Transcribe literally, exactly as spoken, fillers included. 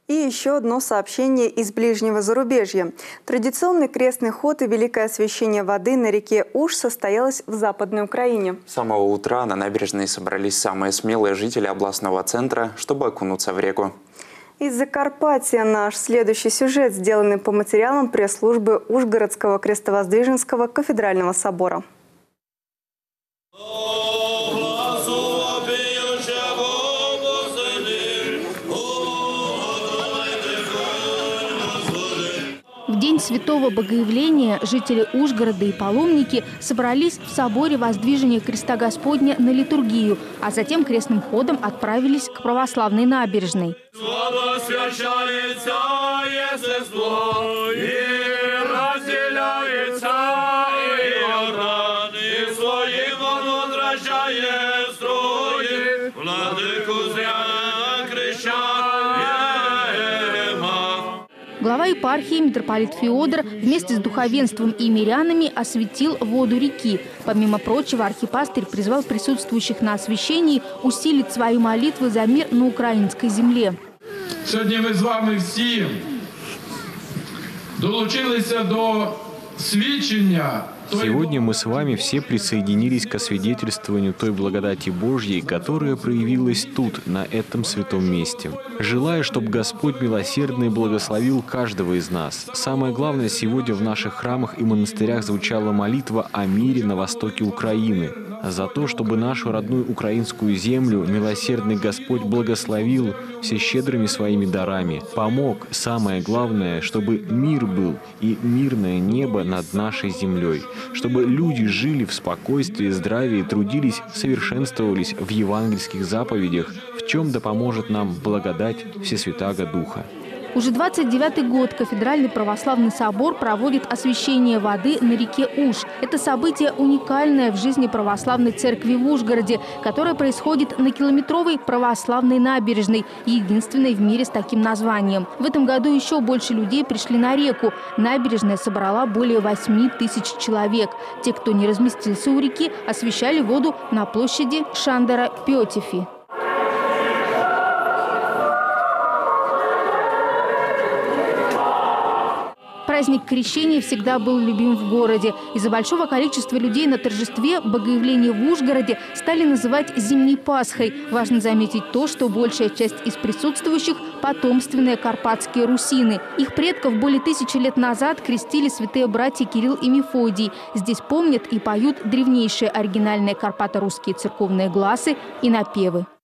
И еще одно сообщение из ближнего зарубежья. Традиционный крестный ход и великое освящение воды на реке Уж состоялось в Западной Украине. С самого утра на набережной собрались самые смелые жители областного центра, чтобы окунуться в реку. Из Закарпатья наш следующий сюжет, сделанный по материалам пресс-службы Ужгородского крестовоздвиженского кафедрального собора. В день Святого Богоявления жители Ужгорода и паломники собрались в соборе Воздвижения Креста Господня на литургию, а затем крестным ходом отправились к православной набережной. Глава епархии митрополит Феодор вместе с духовенством и мирянами осветил воду реки. Помимо прочего, архипастырь призвал присутствующих на освящении усилить свои молитвы за мир на украинской земле. Сегодня мы с вами все долучилися до свідчення. Сегодня мы с вами все присоединились к освидетельствованию той благодати Божьей, которая проявилась тут, на этом святом месте. Желаю, чтобы Господь милосердный благословил каждого из нас. Самое главное, сегодня в наших храмах и монастырях звучала молитва о мире на востоке Украины. За то, чтобы нашу родную украинскую землю милосердный Господь благословил всещедрыми своими дарами. Помог, самое главное, чтобы мир был и мирное небо над нашей землей. Чтобы люди жили в спокойствии, здравии, трудились, совершенствовались в евангельских заповедях, в чем да поможет нам благодать Всесвятаго Духа. Уже двадцать девятый год кафедральный православный собор проводит освящение воды на реке Уж. Это событие уникальное в жизни православной церкви в Ужгороде, которое происходит на километровой православной набережной, единственной в мире с таким названием. В этом году еще больше людей пришли на реку. Набережная собрала более восьми тысяч человек. Те, кто не разместился у реки, освящали воду на площади Шандора Пьотифи. Праздник Крещения всегда был любим в городе. Из-за большого количества людей на торжестве Богоявление в Ужгороде стали называть «Зимней Пасхой». Важно заметить то, что большая часть из присутствующих – потомственные карпатские русины. Их предков более тысячи лет назад крестили святые братья Кирилл и Мефодий. Здесь помнят и поют древнейшие оригинальные карпато-русские церковные гласы и напевы.